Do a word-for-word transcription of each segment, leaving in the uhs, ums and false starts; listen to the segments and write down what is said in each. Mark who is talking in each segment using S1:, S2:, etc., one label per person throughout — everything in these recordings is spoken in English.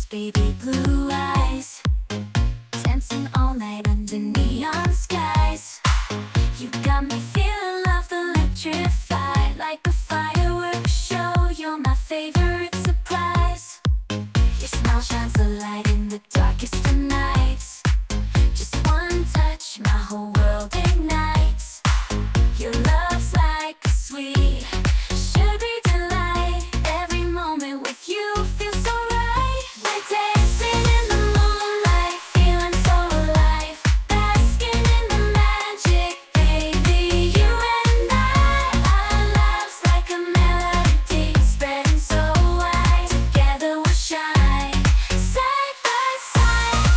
S1: baby blue eyes, dancing all night under neon skies. You got me feeling love electrified, like a fireworks show. You're my favorite surprise. Your smile shines the light in the darkest of nights. Just one touch, my whole world ignites. Your love's like a sweet sugary delight. Every moment with you feels so right. We're dancing in the moonlight, feeling so alive, basking in the magic, baby, you and I. Our love's like a melody, spreading so wide. Together we'll shine, side by side.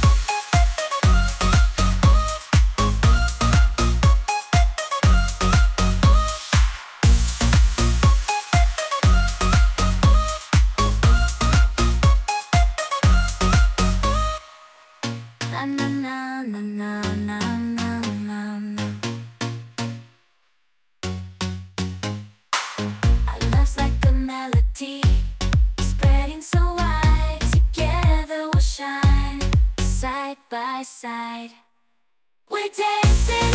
S1: Na na na na na na na na na. Our love's like a melody, spreading so wide. Together we'll shine, side by side. We're dancing